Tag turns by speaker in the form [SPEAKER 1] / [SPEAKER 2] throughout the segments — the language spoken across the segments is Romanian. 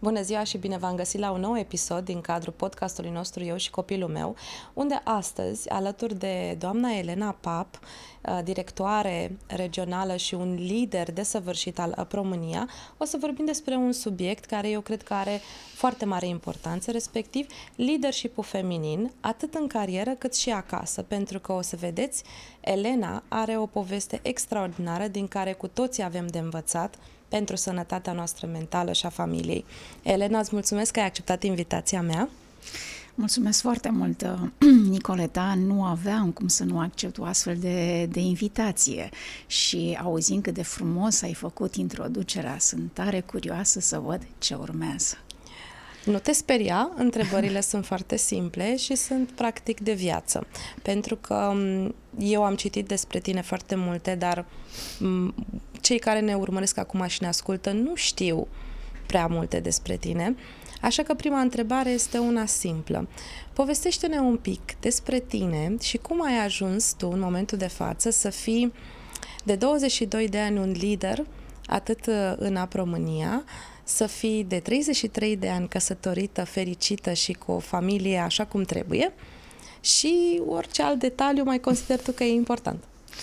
[SPEAKER 1] Bună ziua și bine v-am găsit la un nou episod din cadrul podcastului nostru Eu și copilul meu, unde astăzi, alături de doamna Elena Pap, directoare regională și un lider desăvârșit al România, o să vorbim despre un subiect care eu cred că are foarte mare importanță, respectiv leadership-ul feminin, atât în carieră cât și acasă, pentru că o să vedeți, Elena are o poveste extraordinară din care cu toții avem de învățat pentru sănătatea noastră mentală și a familiei. Elena, îți mulțumesc că ai acceptat invitația mea.
[SPEAKER 2] Mulțumesc foarte mult, Nicoleta. Nu aveam cum să nu accept o astfel de invitație și auzind cât de frumos ai făcut introducerea, sunt tare curioasă să văd ce urmează.
[SPEAKER 1] Nu te speria, întrebările sunt foarte simple și sunt practic de viață, pentru că eu am citit despre tine foarte multe, dar cei care ne urmăresc acum și ne ascultă nu știu prea multe despre tine, așa că prima întrebare este una simplă. Povestește-ne un pic despre tine și cum ai ajuns tu în momentul de față să fii de 22 de ani un lider, atât în România, să fii de 33 de ani căsătorită, fericită și cu o familie așa cum trebuie și orice alt detaliu mai consider tu că e important.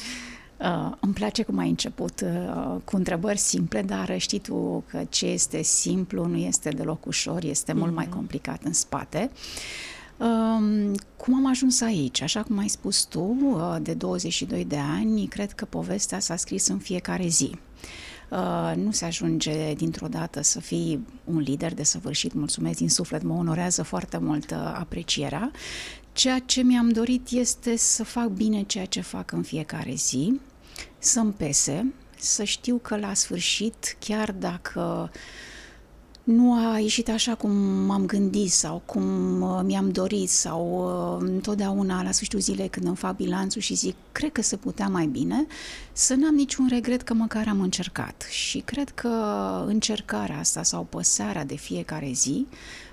[SPEAKER 2] Îmi place cum ai început cu întrebări simple, dar știi tu că ce este simplu nu este deloc ușor, este mult mai complicat în spate. Cum am ajuns aici? Așa cum ai spus tu, de 22 de ani, cred că povestea s-a scris în fiecare zi. Nu se ajunge dintr-o dată să fii un lider desăvârșit, mulțumesc din suflet, mă onorează foarte mult aprecierea. Ceea ce mi-am dorit este să fac bine ceea ce fac în fiecare zi, să-mi pese, să știu că la sfârșit, chiar dacă nu a ieșit așa cum m-am gândit sau cum mi-am dorit sau întotdeauna la sfârșitul zilei când îmi fac bilanțul și zic cred că se putea mai bine, să n-am niciun regret că măcar am încercat. Și cred că încercarea asta sau păsarea de fiecare zi,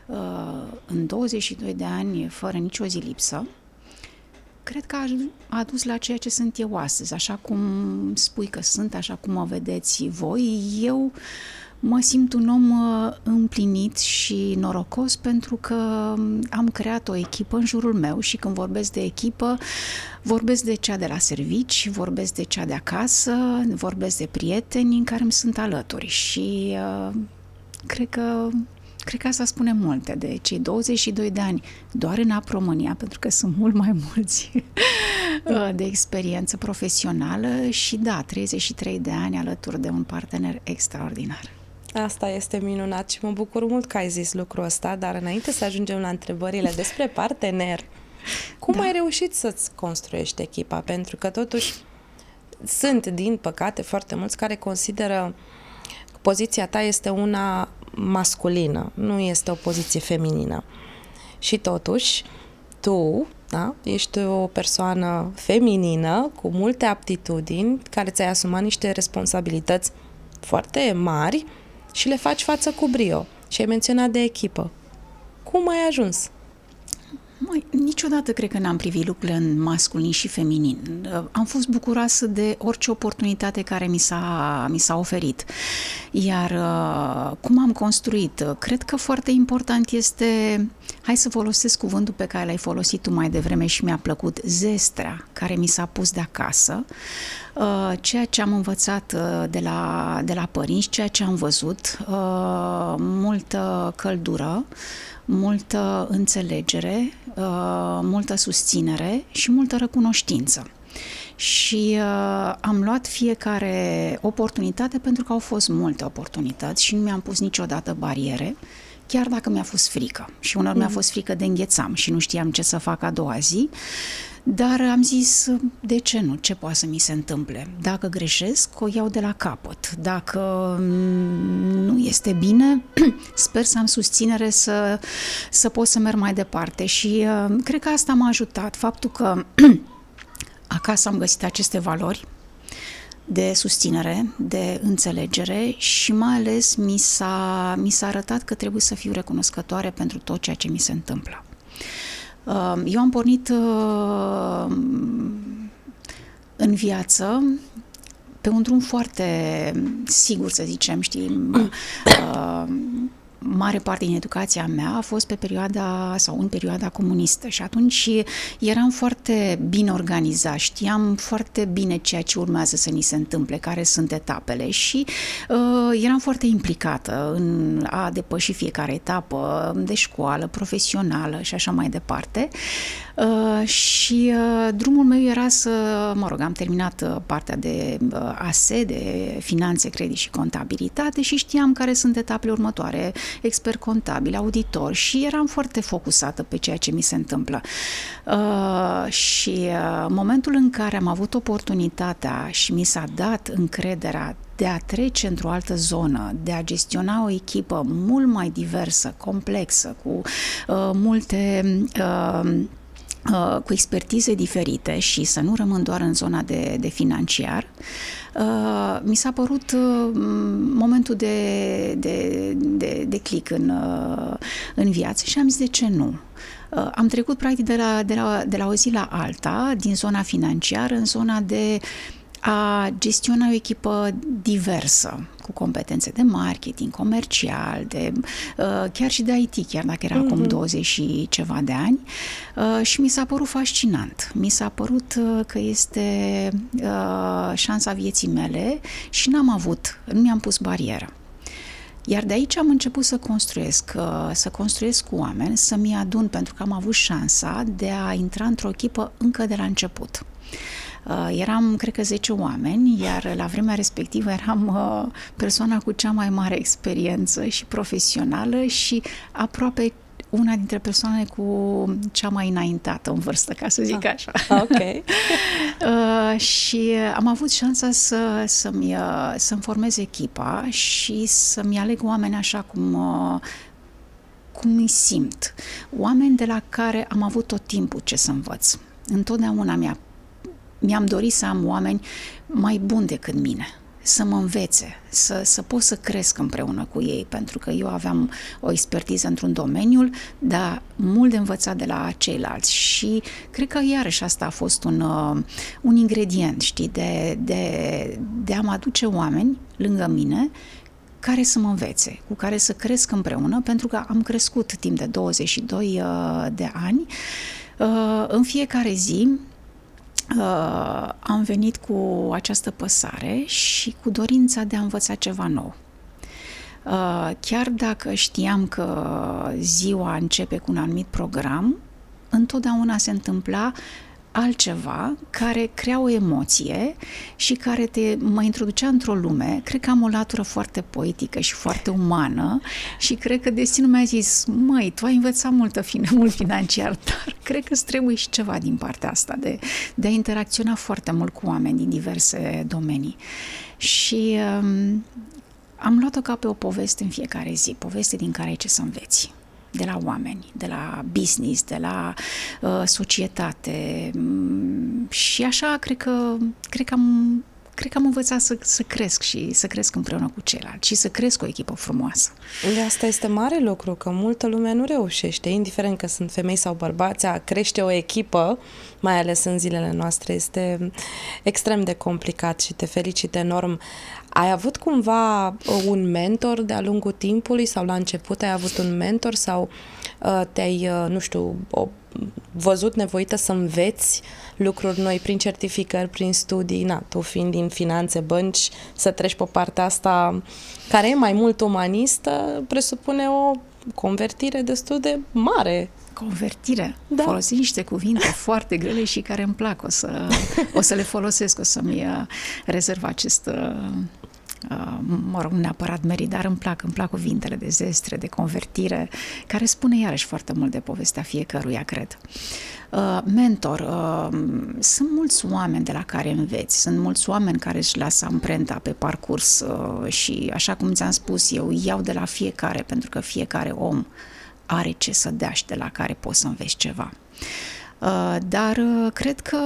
[SPEAKER 2] în 22 de ani, fără nicio zi lipsă, cred că a dus la ceea ce sunt eu astăzi. Așa cum spui că sunt, așa cum mă vedeți voi, eu mă simt un om împlinit și norocos pentru că am creat o echipă în jurul meu și când vorbesc de echipă, vorbesc de cea de la servici, vorbesc de cea de acasă, vorbesc de prieteni în care îmi sunt alături și cred că asta spune multe de cei 22 de ani doar în România, pentru că sunt mult mai mulți de experiență profesională și da, 33 de ani alături de un partener extraordinar.
[SPEAKER 1] Asta este minunat și mă bucur mult că ai zis lucrul ăsta, dar înainte să ajungem la întrebările despre partener, cum ai reușit să-ți construiești echipa? Pentru că totuși sunt, din păcate, foarte mulți care consideră că poziția ta este una masculină, nu este o poziție feminină. Și totuși, tu, da, ești o persoană feminină cu multe aptitudini, care ți-ai asumat niște responsabilități foarte mari și le faci față cu brio. Și ai menționat de echipă. Cum ai ajuns?
[SPEAKER 2] Niciodată cred că n-am privit lucrurile în masculin și feminin. Am fost bucuroasă de orice oportunitate care mi s-a oferit. Iar cum am construit? Cred că foarte important este, hai să folosesc cuvântul pe care l-ai folosit tu mai devreme și mi-a plăcut, zestrea care mi s-a pus de acasă, ceea ce am învățat de la părinți, ceea ce am văzut, multă căldură, multă înțelegere, multă susținere și multă recunoștință. Și am luat fiecare oportunitate pentru că au fost multe oportunități și nu mi-am pus niciodată bariere, chiar dacă mi-a fost frică. Și uneori mi-a fost frică de înghețam și nu știam ce să fac a doua zi, dar am zis, de ce nu? Ce poate să mi se întâmple? Dacă greșesc, o iau de la capăt. Dacă nu este bine, sper să am susținere să pot să merg mai departe. Și cred că asta m-a ajutat. Faptul că acasă am găsit aceste valori de susținere, de înțelegere și mai ales mi s-a arătat că trebuie să fiu recunoscătoare pentru tot ceea ce mi se întâmplă. Eu am pornit în viață pe un drum foarte sigur, să zicem, știi, mare parte din educația mea a fost în perioada comunistă și atunci eram foarte bine organizat, știam foarte bine ceea ce urmează să ni se întâmple, care sunt etapele și eram foarte implicată în a depăși fiecare etapă de școală, profesională și așa mai departe. Și drumul meu era am terminat partea de ASE, de finanțe, credit și contabilitate și știam care sunt etapele următoare, expert contabil, auditor și eram foarte focusată pe ceea ce mi se întâmplă. Și momentul în care am avut oportunitatea și mi s-a dat încrederea de a trece într-o altă zonă, de a gestiona o echipă mult mai diversă, complexă, cu cu expertize diferite și să nu rămân doar în zona de financiar, mi s-a părut momentul de click în viață și am zis de ce nu. Am trecut practic de la o zi la alta, din zona financiară în zona de a gestiona o echipă diversă, cu competențe de marketing, comercial, chiar și de IT, chiar dacă era acum 20 și ceva de ani. Și mi s-a părut fascinant. Mi s-a părut că este șansa vieții mele și nu mi-am pus barieră. Iar de aici am început să construiesc cu oameni, să-mi adun, pentru că am avut șansa de a intra într-o echipă încă de la început. Eram, cred că 10 oameni, iar la vremea respectivă eram persoana cu cea mai mare experiență și profesională și aproape una dintre persoane cu cea mai înaintată în vârstă, ca să zic așa.
[SPEAKER 1] Ok.
[SPEAKER 2] Și am avut șansa să-mi formez echipa și să-mi aleg oameni așa cum îi simt. Oameni de la care am avut tot timpul ce să învăț. Întotdeauna mi-am dorit să am oameni mai buni decât mine, să mă învețe, să pot să cresc împreună cu ei, pentru că eu aveam o expertiză într-un domeniu, dar mult de învățat de la ceilalți și cred că iarăși asta a fost un ingredient, știi, de a mă aduce oameni lângă mine care să mă învețe, cu care să cresc împreună, pentru că am crescut timp de 22 de ani. În fiecare zi am venit cu această păsare și cu dorința de a învăța ceva nou. Chiar dacă știam că ziua începe cu un anumit program, întotdeauna se întâmpla altceva care crea o emoție și care mă introducea într-o lume. Cred că am o latură foarte poetică și foarte umană și cred că destinul mi-a zis: măi, tu ai învățat mult financiar, dar cred că îți trebuie și ceva din partea asta de a interacționa foarte mult cu oameni din diverse domenii. Și am luat-o ca pe o poveste în fiecare zi, poveste din care ai ce să înveți. De la oameni, de la business, de la societate și așa cred că am învățat să cresc și să cresc împreună cu ceilalți și să cresc o echipă frumoasă.
[SPEAKER 1] De asta este mare lucru, că multă lume nu reușește, indiferent că sunt femei sau bărbați, a crește o echipă, mai ales în zilele noastre, este extrem de complicat și te felicit enorm. Ai avut cumva un mentor de-a lungul timpului sau la început ai avut un mentor sau te-ai, văzut nevoită să înveți lucruri noi prin certificări, prin studii, tu fiind din finanțe, bănci, să treci pe partea asta care e mai mult umanistă, presupune o convertire destul de mare.
[SPEAKER 2] Convertire. Da. Folosi niște cuvinte foarte grele și care îmi plac. O să le folosesc, o să-mi rezerv acest nu neapărat merit, dar îmi plac cuvintele de zestre, de convertire, care spune iarăși foarte mult de povestea fiecăruia, cred. Mentor. Sunt mulți oameni de la care înveți, sunt mulți oameni care își lasă amprenta pe parcurs și, așa cum ți-am spus eu, iau de la fiecare, pentru că fiecare om are ce să dea și de la care poți să înveți ceva. Dar cred că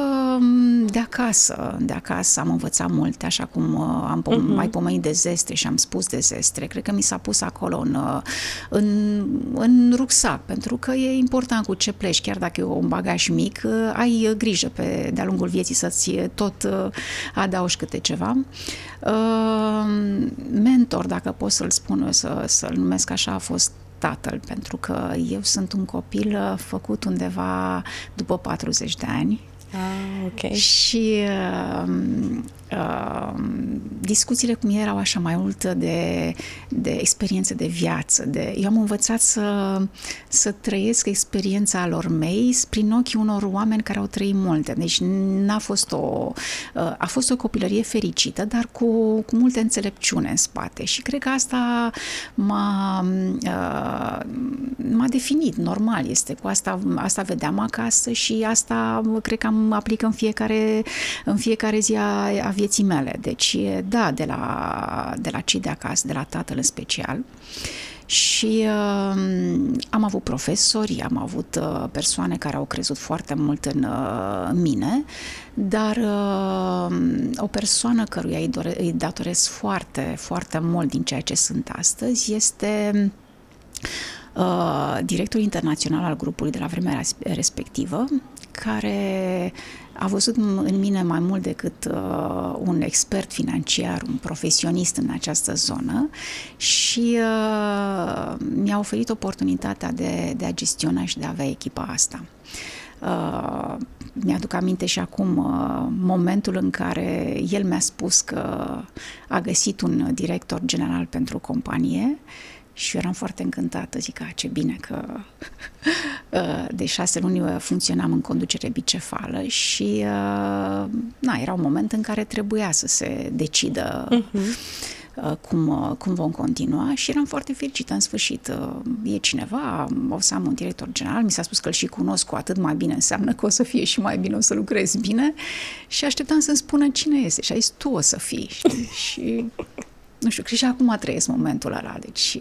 [SPEAKER 2] de acasă am învățat multe, așa cum am mai pomenit de zestre și am spus de zestre. Cred că mi s-a pus acolo în rucsac, pentru că e important cu ce pleci, chiar dacă e un bagaj mic, ai grijă de-a lungul vieții să-ți tot adaugi câte ceva. Mentor, dacă pot să-l spun, să-l numesc așa, a fost tatăl, pentru că eu sunt un copil făcut undeva după 40 de ani.
[SPEAKER 1] Okay.
[SPEAKER 2] Și discuțiile cu mine erau așa mai mult de experiențe de viață. Eu am învățat să trăiesc experiența lor mei prin ochii unor oameni care au trăit multe. Deci a fost o copilărie fericită, dar cu multe înțelepciune în spate. Și cred că asta m-a definit, normal este. Cu asta vedeam acasă și asta cred că am aplic în fiecare zi a vieții mele. Deci, da, de la cei de acasă, de la tatăl în special. Și am avut profesori, am avut persoane care au crezut foarte mult în mine, dar o persoană căruia îi datorez foarte, foarte mult din ceea ce sunt astăzi este directorul internațional al grupului de la vremea respectivă, care a văzut în mine mai mult decât un expert financiar, un profesionist în această zonă și mi-a oferit oportunitatea de a gestiona și de a avea echipa asta. Mi-aduc aminte și acum momentul în care el mi-a spus că a găsit un director general pentru companie. Și eu eram foarte încântată, zic, ce bine că de 6 luni funcționam în conducere bicefală și era un moment în care trebuia să se decidă cum vom continua și eram foarte fericită în sfârșit. E cineva, o să am un director general, mi s-a spus că îl și cunosc, cu atât mai bine înseamnă că o să fie și mai bine, o să lucrez bine și așteptam să-mi spună cine este și a zis, tu o să fii, știi? Și nu știu, cred și acum trăiesc momentul ăla, deci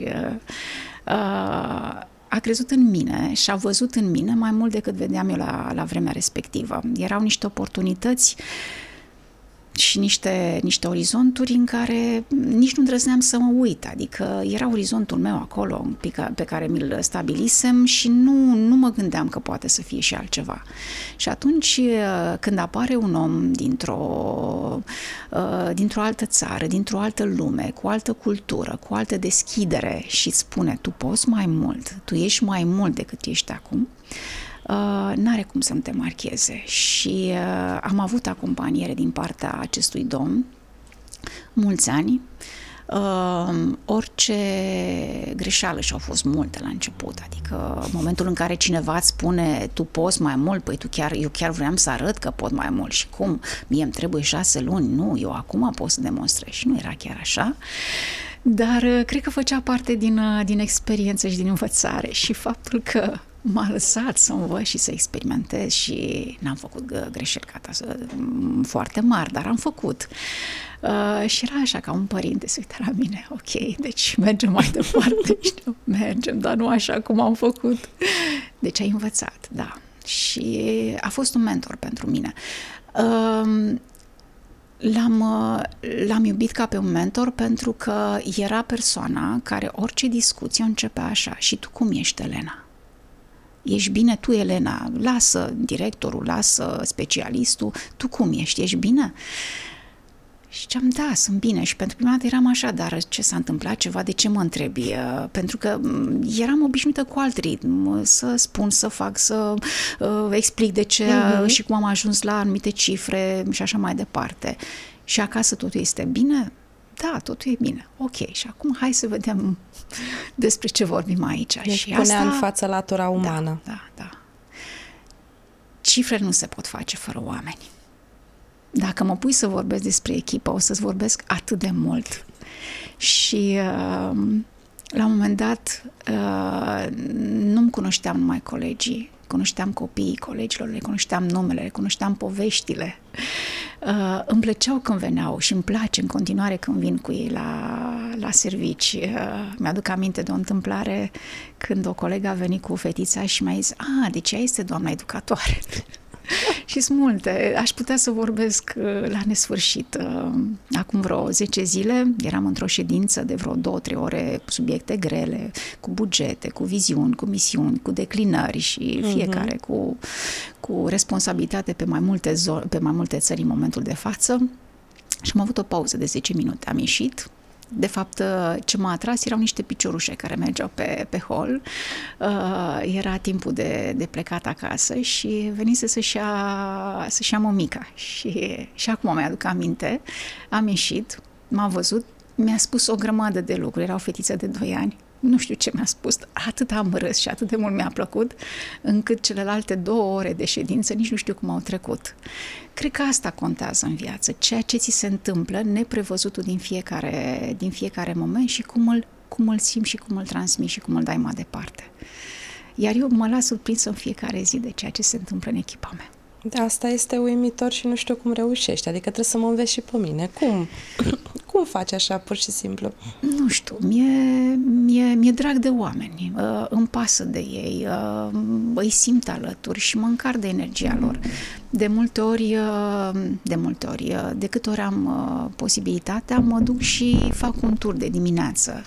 [SPEAKER 2] a crezut în mine și a văzut în mine mai mult decât vedeam eu la vremea respectivă. Erau niște oportunități și niște orizonturi în care nici nu îndrăzneam să mă uit, adică era orizontul meu acolo pe care mi-l stabilisem și nu mă gândeam că poate să fie și altceva. Și atunci când apare un om dintr-o altă țară, dintr-o altă lume, cu altă cultură, cu altă deschidere și îți spune, tu poți mai mult, tu ești mai mult decât ești acum, n-are cum să-mi te marcheze și am avut acompaniere din partea acestui domn mulți ani. Orice greșeală, și au fost multe la început, adică în momentul în care cineva îți spune tu poți mai mult, păi eu chiar vreau să arăt că pot mai mult și cum, mie îmi trebuie 6 luni, nu, eu acum pot să demonstrez și nu era chiar așa. Dar cred că făcea parte din experiență și din învățare și faptul că m-a lăsat să învăț și să experimentez și n-am făcut greșeli foarte mari, dar am făcut. Și era așa ca un părinte se uita la mine, ok, deci mergem mai departe, știu, mergem, dar nu așa cum am făcut. Deci ai învățat, da. Și a fost un mentor pentru mine. L-am iubit ca pe un mentor pentru că era persoana care orice discuție o începea așa, și tu cum ești, Elena? Ești bine tu, Elena? Lasă directorul, lasă specialistul, tu cum ești? Ești bine? Și ziceam, da, sunt bine. Și pentru prima dată eram așa, dar ce s-a întâmplat ceva? De ce mă întrebi? Pentru că eram obișnuită cu alt ritm, să spun, să fac, să explic de ce și cum am ajuns la anumite cifre și așa mai departe. Și acasă totul este bine? Da, totul e bine. Ok, și acum hai să vedem despre ce vorbim aici.
[SPEAKER 1] Deci și punea asta în față latura umană.
[SPEAKER 2] Da. Cifre nu se pot face fără oameni. Dacă mă pui să vorbesc despre echipă, o să-ți vorbesc atât de mult. Și la un moment dat nu-mi cunoșteam numai colegii. cunoșteam copiii colegilor, le cunoșteam numele, le cunoșteam poveștile. Îmi plăceau când veneau și îmi place în continuare când vin cu ei la servici. Mi-aduc aminte de o întâmplare când o colegă a venit cu fetița și mi-a zis: deci ea este doamna educatoare. Și sunt multe. Aș putea să vorbesc la nesfârșit. Acum vreo 10 zile eram într-o ședință de vreo 2-3 ore cu subiecte grele, cu bugete, cu viziuni, cu misiuni, cu declinări și fiecare cu responsabilitate pe mai multe țări în momentul de față. Și am avut o pauză de 10 minute. Am ieșit. De fapt, ce m-a atras erau niște piciorușe care mergeau pe hol. Era timpul de plecat acasă și venise să-și ia mămica. Și acum mi-aduc aminte, am ieșit, m-a văzut, mi-a spus o grămadă de lucruri. Era o fetiță de 2 ani. Nu știu ce mi-a spus, atât am râs și atât de mult mi-a plăcut, încât celelalte 2 ore de ședință nici nu știu cum au trecut. Cred că asta contează în viață, ceea ce ți se întâmplă, neprevăzutul din fiecare moment și cum îl simți și cum îl transmiți și cum îl dai mai departe. Iar eu mă las surprinsă în fiecare zi de ceea ce se întâmplă în echipa mea.
[SPEAKER 1] Da, asta este uimitor și nu știu cum reușești, adică trebuie să mă înveți și pe mine. Cum faci așa, pur și simplu?
[SPEAKER 2] Nu știu, mi-e drag de oameni, îmi pasă de ei, îi simt alături și mă încarc de energia lor. De multe ori, de câte ori am posibilitatea, mă duc și fac un tur de dimineață.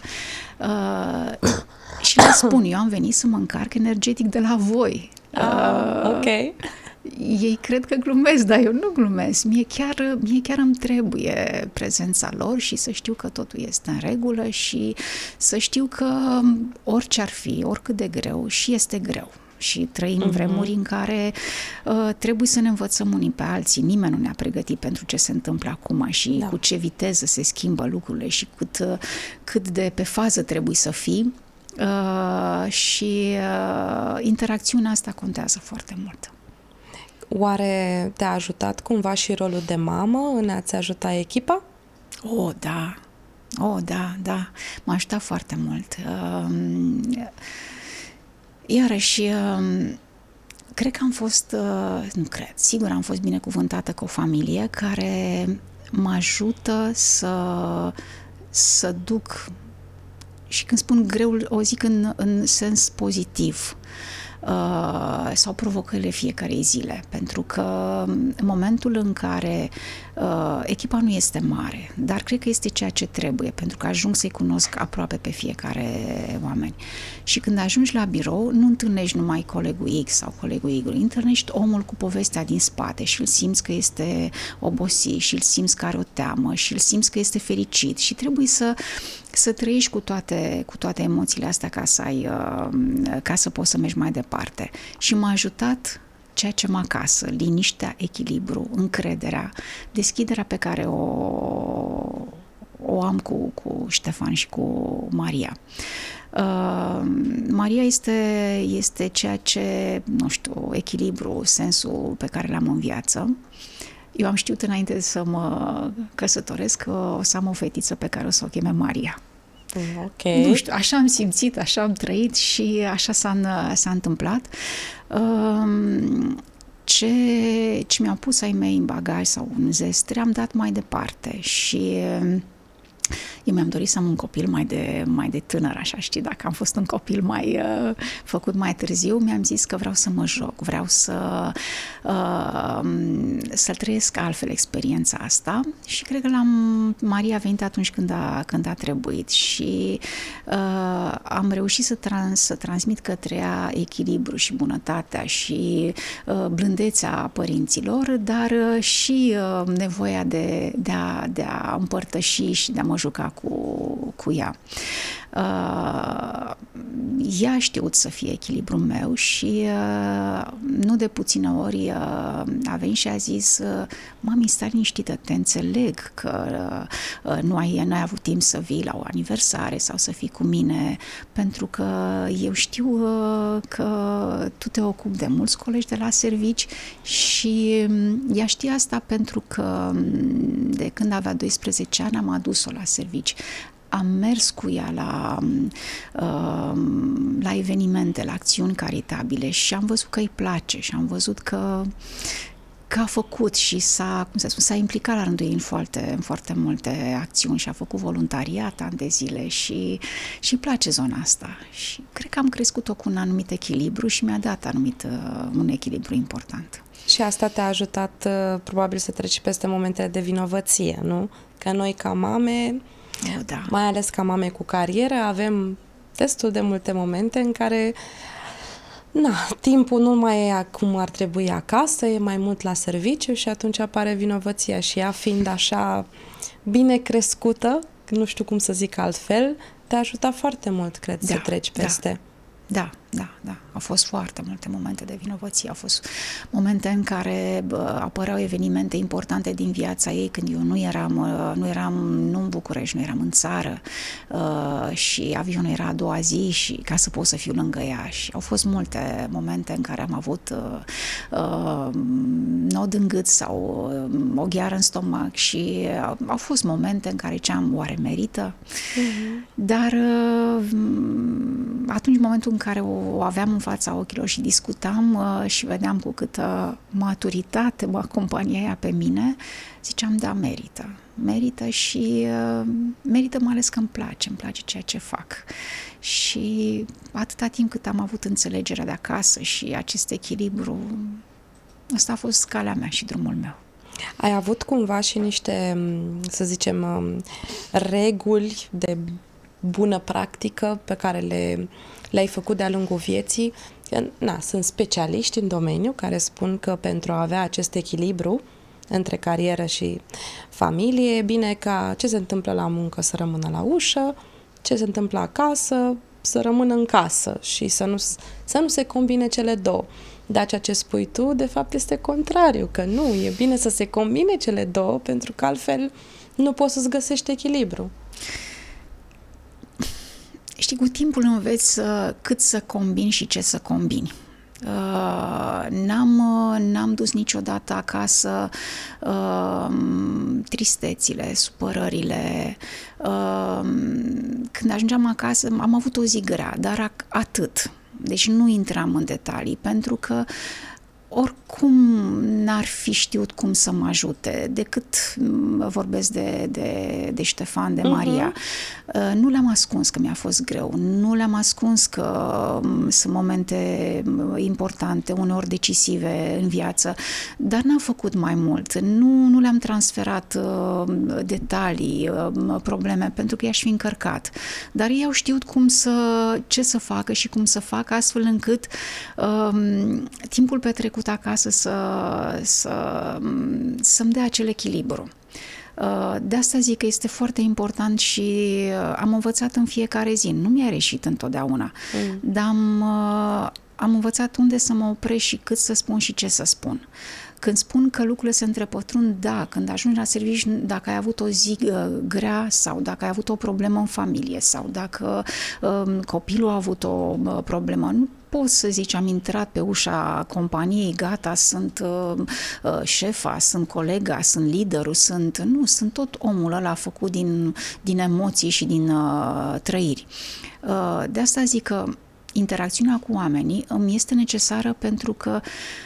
[SPEAKER 2] Și le spun, eu am venit să mă încarc energetic de la voi.
[SPEAKER 1] Ok.
[SPEAKER 2] Ei cred că glumesc, dar eu nu glumesc. Mie chiar îmi trebuie prezența lor și să știu că totul este în regulă și să știu că orice ar fi, oricât de greu, și este greu. Și trăim vremuri în care trebuie să ne învățăm unii pe alții. Nimeni nu ne-a pregătit pentru ce se întâmplă acum și cu ce viteză se schimbă lucrurile și cât de pe fază trebuie să fii. Și interacțiunea asta contează foarte mult.
[SPEAKER 1] Oare te-a ajutat cumva și rolul de mamă în a-ți ajuta echipa?
[SPEAKER 2] Da. Da. M-a ajutat foarte mult. Iarăși, cred că sigur am fost binecuvântată cu o familie care mă ajută să duc, și când spun greul, o zic în sens pozitiv, sau provocările fiecarei zile, pentru că în momentul în care echipa nu este mare, dar cred că este ceea ce trebuie, pentru că ajung să-i cunosc aproape pe fiecare oameni. Și când ajungi la birou, nu întâlnești numai colegul X sau colegul Y, întâlnești omul cu povestea din spate și îl simți că este obosit și îl simți că are o teamă și îl simți că este fericit și trebuie să trăiești cu toate emoțiile astea ca să poți să mergi mai departe. Și m-a ajutat ceea ce mă acasă, liniștea, echilibru, încrederea, deschiderea pe care o am cu Ștefan și cu Maria. Maria este ceea ce, nu știu, echilibru, sensul pe care l-am în viață. Eu am știut înainte să mă căsătoresc că o să am o fetiță pe care o să o cheme Maria.
[SPEAKER 1] Ok.
[SPEAKER 2] Nu știu, așa am simțit, așa am trăit și așa s-a întâmplat. Ce mi-au pus ai mei în bagaj sau în zestre, am dat mai departe și eu mi-am dorit să am un copil mai de tânăr, așa, știi, dacă am fost un copil făcut mai târziu, mi-am zis că vreau să mă joc, vreau să trăiesc altfel experiența asta și cred că Maria a venit atunci când a trebuit și am reușit să transmit către ea echilibru și bunătatea și blândețea părinților, dar și nevoia de a împărtăși și de a mă juca cu ea. Ea a știut să fie echilibrul meu și nu de puține ori a venit și a zis: mami, stai liniștită, te înțeleg că nu ai avut timp să vii la o aniversare sau să fii cu mine, pentru că eu știu că tu te ocupi de mulți colegi de la servici și ea știe asta pentru că de când avea 12 ani am adus-o la servici. am mers cu ea la evenimente, la acțiuni caritabile și am văzut că îi place și am văzut că a făcut și s-a implicat la rândul ei în foarte multe acțiuni și a făcut voluntariat ani de zile și îi place zona asta. Și cred că am crescut-o cu un anumit echilibru și mi-a dat un echilibru important.
[SPEAKER 1] Și asta te-a ajutat probabil să treci peste momentele de vinovăție, nu? Că noi ca mame,
[SPEAKER 2] da.
[SPEAKER 1] mai ales ca mame cu carieră, avem destul de multe momente în care timpul nu mai e cum ar trebui acasă, e mai mult la serviciu și atunci apare vinovăția și ea fiind așa bine crescută, nu știu cum să zic altfel, te-a ajutat foarte mult, cred, să treci peste.
[SPEAKER 2] Da. Au fost foarte multe momente de vinovăție. Au fost momente în care apăreau evenimente importante din viața ei când eu nu eram în București, nu eram în țară și avionul era a doua zi și ca să pot să fiu lângă ea. Și au fost multe momente în care am avut nod în gât sau o gheară în stomac și au fost momente în care ziceam, oare merită? Dar atunci, în momentul în care o aveam în fața ochilor și discutam și vedeam cu câtă maturitate mă acompania ea pe mine, ziceam, da, merită și merită mai ales că îmi place ceea ce fac. Și atâta timp cât am avut înțelegerea de acasă și acest echilibru, ăsta a fost calea mea și drumul meu.
[SPEAKER 1] Ai avut cumva și niște, să zicem, reguli de bună practică pe care le-ai făcut de-a lungul vieții? Sunt specialiști în domeniu care spun că pentru a avea acest echilibru între carieră și familie, e bine ca ce se întâmplă la muncă să rămână la ușă, ce se întâmplă acasă să rămână în casă și să nu se combine cele două. Dar ceea ce spui tu, de fapt, este contrariu, că nu, e bine să se combine cele două, pentru că altfel nu poți să-ți găsești echilibru.
[SPEAKER 2] Știi, cu timpul înveți cât să combini și ce să combini. N-am dus niciodată acasă tristețile, supărările. Când ajungeam acasă, am avut o zi grea, dar atât. Deci nu intram în detalii, pentru că oricum n-ar fi știut cum să mă ajute, decât vorbesc de Ștefan, de Maria. Nu le-am ascuns că mi-a fost greu, nu le-am ascuns că sunt momente importante, uneori decisive în viață, dar n-am făcut mai mult. Nu le-am transferat detalii, probleme, pentru că i-aș fi încărcat. Dar ei au știut ce să facă și cum să facă, astfel încât timpul petrecut acasă să-mi dea acel echilibru. De asta zic că este foarte important și am învățat în fiecare zi. Nu mi-a reșit întotdeauna, dar am învățat unde să mă opresc și cât să spun și ce să spun. Când spun că lucrurile se întrepătrund, da, când ajungi la serviciu, dacă ai avut o zi grea sau dacă ai avut o problemă în familie sau dacă copilul a avut o problemă, nu poți să zici, am intrat pe ușa companiei, gata, sunt șefa, sunt colega, sunt liderul, sunt tot omul ăla făcut din emoții și din trăiri. De asta zic că interacțiunea cu oamenii îmi este necesară pentru că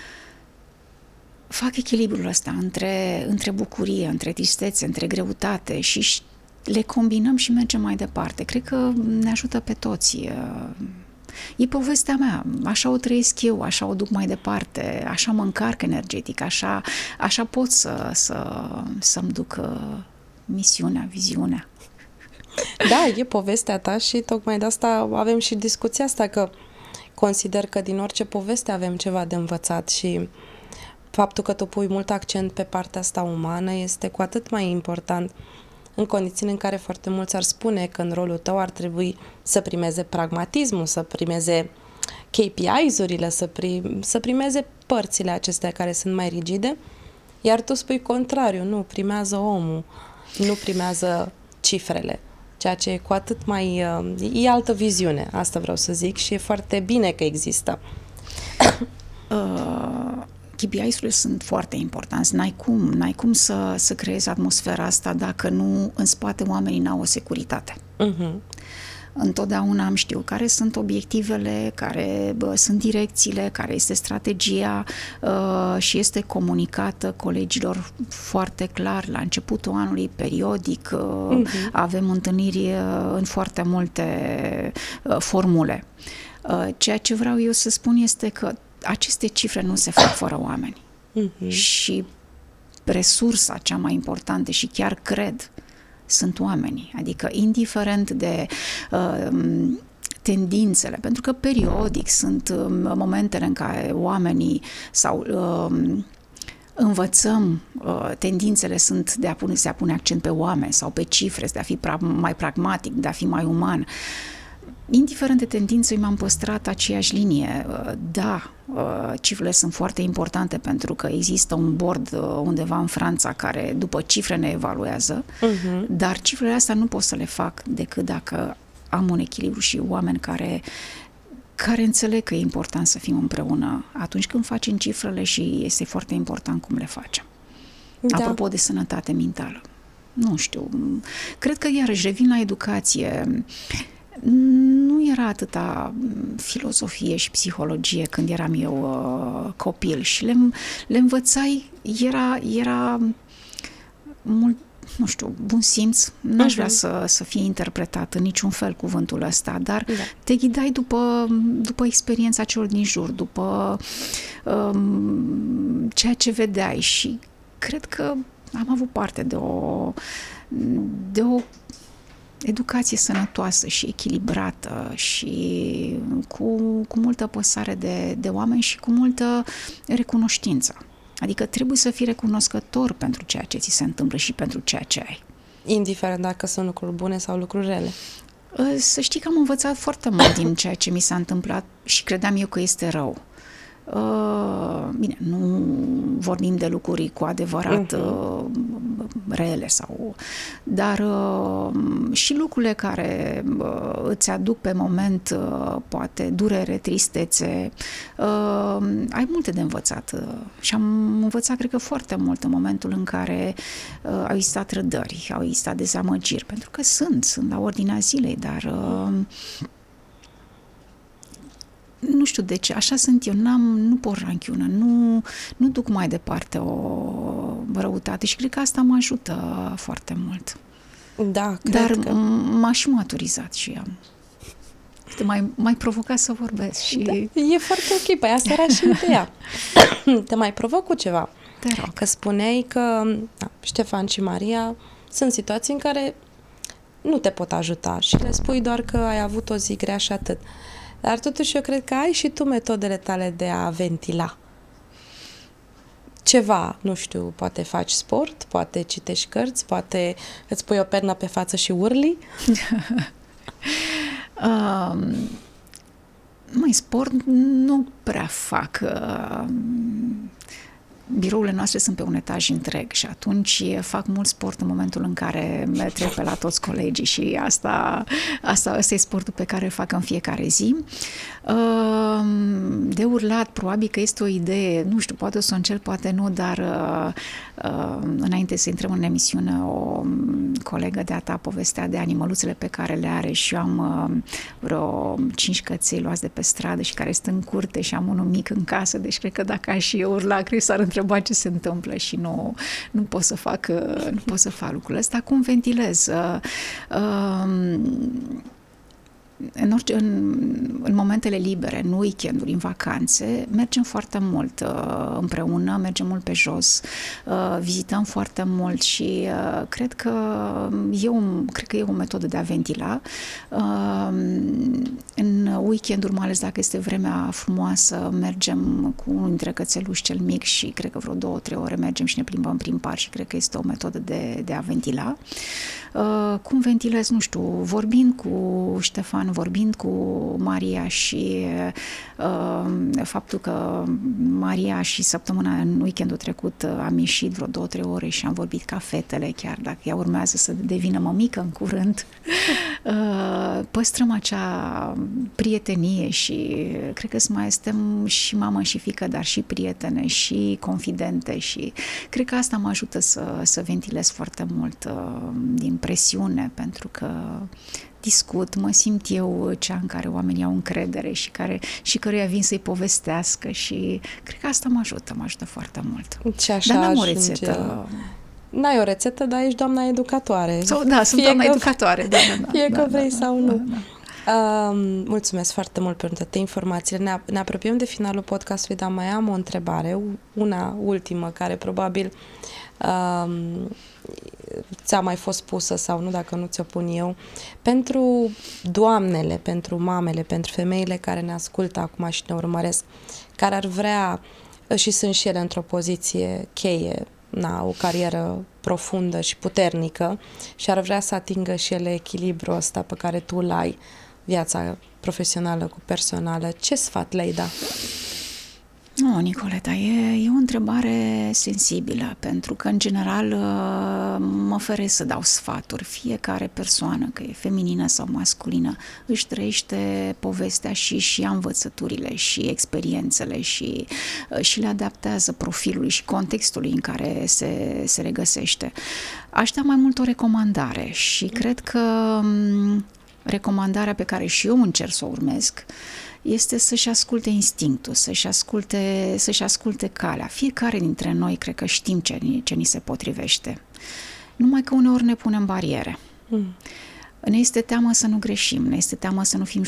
[SPEAKER 2] fac echilibrul ăsta între bucurie, între tristețe, între greutate și le combinăm și mergem mai departe. Cred că ne ajută pe toți. E povestea mea, așa o trăiesc eu, așa o duc mai departe, așa mă încarc energetic, așa pot să-mi duc misiunea, viziunea.
[SPEAKER 1] Da, e povestea ta și tocmai de asta avem și discuția asta, că consider că din orice poveste avem ceva de învățat și faptul că tu pui mult accent pe partea asta umană este cu atât mai important în condițiile în care foarte mulți ar spune că în rolul tău ar trebui să primeze pragmatismul, să primeze KPIs-urile, să primeze părțile acestea care sunt mai rigide, iar tu spui contrariu, nu, primează omul, nu primează cifrele, ceea ce e cu atât mai... e altă viziune, asta vreau să zic și e foarte bine că există.
[SPEAKER 2] KPI-urile sunt foarte importanți. N-ai cum să creezi atmosfera asta dacă nu în spate oamenii n-au o securitate. Întotdeauna am știut care sunt obiectivele, care sunt direcțiile, care este strategia și este comunicată colegilor foarte clar la începutul anului, periodic. Avem întâlniri în foarte multe formule. Ceea ce vreau eu să spun este că aceste cifre nu se fac fără oameni. Și resursa cea mai importantă, și chiar cred, sunt oamenii. Adică indiferent de tendințele, pentru că periodic sunt momentele în care oamenii sau învățăm, tendințele sunt de a pune accent pe oameni sau pe cifre, de a fi mai pragmatic, de a fi mai uman. Indiferent de tendință, eu mi-am păstrat aceeași linie. Da, cifrele sunt foarte importante pentru că există un board undeva în Franța care după cifre ne evaluează, dar cifrele astea nu pot să le fac decât dacă am un echilibru și oameni care înțeleg că e important să fim împreună atunci când facem cifrele și este foarte important cum le facem. Da. Apropo de sănătate mentală, nu știu, cred că iarăși revin la educație. Nu era atâta filozofie și psihologie când eram eu copil și le învățai, era mult, nu știu, bun simț. N-aș vrea să fie interpretat în niciun fel cuvântul ăsta, dar te ghidai după experiența celor din jur, după ceea ce vedeai și cred că am avut parte de o educație sănătoasă și echilibrată și cu multă păsare de oameni și cu multă recunoștință. Adică trebuie să fii recunoscător pentru ceea ce ți se întâmplă și pentru ceea ce ai.
[SPEAKER 1] Indiferent dacă sunt lucruri bune sau lucruri rele.
[SPEAKER 2] Să știi că am învățat foarte mult din ceea ce mi s-a întâmplat și credeam eu că este rău. Bine, nu vorbim de lucruri cu adevărat rele dar și lucrurile care îți aduc pe moment poate durere, tristețe, ai multe de învățat și am învățat cred că foarte mult în momentul în care au existat rădări, au existat dezamăgiri, pentru că sunt la ordinea zilei, dar nu știu de ce, așa sunt eu, nu pot ranchiună, nu duc mai departe o răutate și cred că asta mă ajută foarte mult.
[SPEAKER 1] Da, cred
[SPEAKER 2] Dar
[SPEAKER 1] că...
[SPEAKER 2] m-a și maturizat și am. Mai provocat să vorbesc și...
[SPEAKER 1] Da, e foarte ok, păi asta era și ideea. Te mai provoc cu ceva.
[SPEAKER 2] Te rog.
[SPEAKER 1] Că spuneai că Ștefan și Maria sunt situații în care nu te pot ajuta și le spui doar că ai avut o zi grea și atât. Dar totuși eu cred că ai și tu metodele tale de a ventila. Ceva, nu știu, poate faci sport, poate citești cărți, poate îți pui o pernă pe față și urli.
[SPEAKER 2] Sport nu prea fac. Birourile noastre sunt pe un etaj întreg și atunci fac mult sport în momentul în care trec pe la toți colegii și asta e sportul pe care îl fac în fiecare zi. De urlat, probabil că este o idee, nu știu, poate o să o încerc, poate nu, dar înainte să intrăm în emisiune, o colegă de-a ta povestea de animăluțele pe care le are și eu am vreo 5 căței luați de pe stradă și care sunt în curte și am unul mic în casă, deci cred că dacă aș și eu urla, cred că s-ar întreba ce se întâmplă și nu pot să fac lucrurile astea. Cum ventilez? În momentele libere, în weekenduri, în vacanțe, mergem foarte mult împreună, mergem mult pe jos, vizităm foarte mult și cred că e o metodă de a ventila. În weekenduri, mai ales dacă este vremea frumoasă, mergem cu unul dintre cățeluși cel mic și cred că vreo 2-3 ore mergem și ne plimbăm prin parc și cred că este o metodă de a ventila. Cum ventilez, nu știu, vorbind cu Ștefan an vorbind cu Maria și faptul că Maria și în weekendul trecut am ieșit vreo 2-3 ore și am vorbit ca fetele, chiar dacă ea urmează să devină mămică în curând, păstrăm acea prietenie și cred că mai suntem și mamă și fiică, dar și prietene și confidente și cred că asta mă ajută să ventilez foarte mult din presiune, pentru că discut, mă simt eu cea în care oamenii au încredere și căruia vin să-i povestească și cred că asta mă ajută foarte mult.
[SPEAKER 1] Și așa
[SPEAKER 2] dar n-am o
[SPEAKER 1] ajunge...
[SPEAKER 2] rețetă.
[SPEAKER 1] N-ai o rețetă, dar ești doamna educatoare.
[SPEAKER 2] Sunt doamna educatoare. Da,
[SPEAKER 1] fie că vrei sau nu. Mulțumesc foarte mult pentru toate informațiile. Ne apropiem de finalul podcastului, dar mai am o întrebare, una ultimă, care probabil ți-a mai fost pusă sau nu, dacă nu ți-o pun eu. Pentru doamnele, pentru mamele, pentru femeile care ne ascultă acum și ne urmăresc, care ar vrea și sunt și ele într-o poziție cheie, o carieră profundă și puternică și ar vrea să atingă și ele echilibrul ăsta pe care tu îl ai, viața profesională cu personală, ce sfat le-ai da?
[SPEAKER 2] Nu, Nicoleta, e o întrebare sensibilă, pentru că, în general, mă feresc să dau sfaturi. Fiecare persoană, că e feminină sau masculină, își trăiește povestea și ia învățăturile și experiențele și le adaptează profilului și contextului în care se regăsește. Aș da mai mult o recomandare și cred că recomandarea pe care și eu încerc să o urmesc este să-și asculte instinctul, să-și asculte calea. Fiecare dintre noi cred că știm ce ni se potrivește. Numai că uneori ne punem bariere. Ne este teamă să nu greșim, ne este teamă să nu fim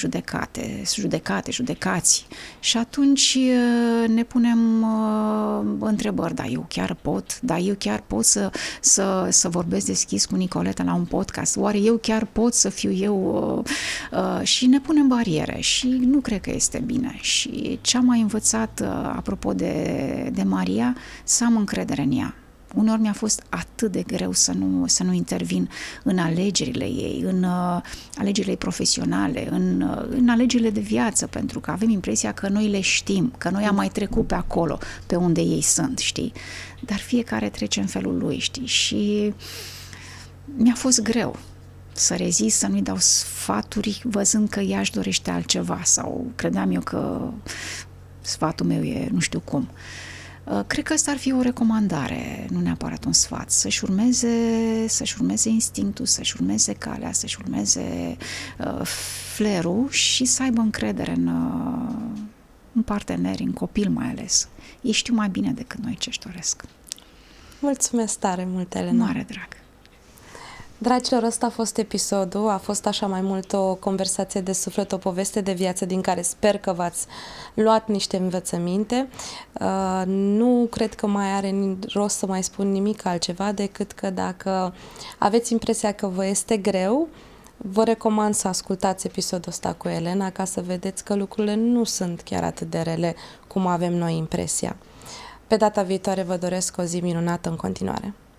[SPEAKER 2] judecați. Și atunci ne punem întrebări, da, eu chiar pot să vorbesc deschis cu Nicoleta la un podcast, oare eu chiar pot să fiu eu? Și ne punem bariere și nu cred că este bine. Și ce am mai învățat, apropo de Maria, să am încredere în ea. Uneori mi-a fost atât de greu să nu intervin în alegerile ei, în alegerile profesionale, în alegerile de viață, pentru că avem impresia că noi le știm, că noi am mai trecut pe acolo, pe unde ei sunt, știi? Dar fiecare trece în felul lui, știi? Și mi-a fost greu să rezist, să nu-i dau sfaturi văzând că ea își dorește altceva sau credeam eu că sfatul meu e nu știu cum. Cred că asta ar fi o recomandare, nu neapărat un sfat, să-și urmeze instinctul, să-și urmeze calea, să-și urmeze flerul și să aibă încredere în parteneri, în copil mai ales. Ei știu mai bine decât noi ce-și doresc.
[SPEAKER 1] Mulțumesc tare mult, Elena.
[SPEAKER 2] Mare drag.
[SPEAKER 1] Dragilor, ăsta a fost episodul, a fost așa mai mult o conversație de suflet, o poveste de viață din care sper că v-ați luat niște învățăminte. Nu cred că mai are rost să mai spun nimic altceva decât că dacă aveți impresia că vă este greu, vă recomand să ascultați episodul ăsta cu Elena ca să vedeți că lucrurile nu sunt chiar atât de rele cum avem noi impresia. Pe data viitoare vă doresc o zi minunată în continuare.